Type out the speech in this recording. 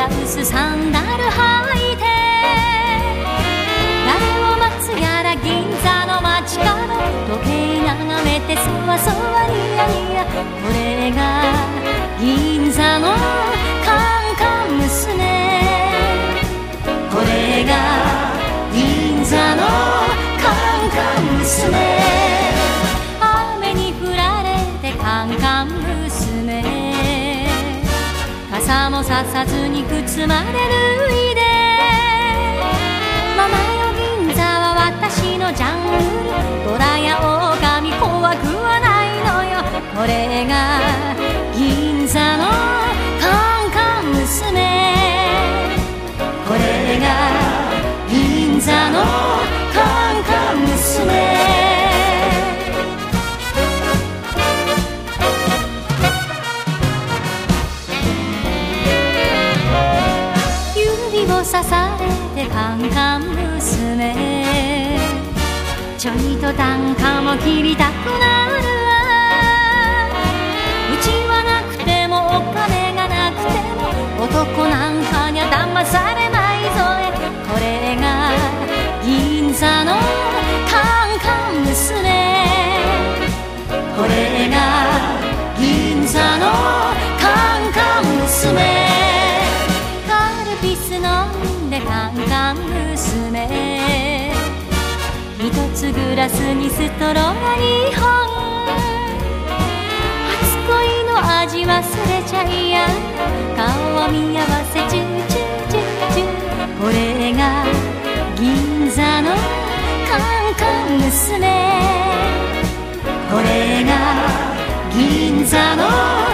ラウスサンダル履いて誰を待つやら銀座の街角時計眺めてそわそわニヤニヤこれが銀座のカンカン娘これが銀座のカンカン娘雨に降られてカンカン娘傘もささずに靴まで脱いでママよ銀座は私のジャングル虎や狼怖くはないのよこれが銀座のカンカン娘これが銀座のカンカン娘刺されてカンカン娘ちょいと単価も切りたくなるわうちはなくてもお金がなくても男なんかにゃ騙されないぞこれが銀座のカンカン娘これが銀座のカンカン娘カンカン娘一つグラスにストローが2本初恋の味忘れちゃいや顔を見合わせチューチューチューチューこれが銀座のカンカン娘これが銀座の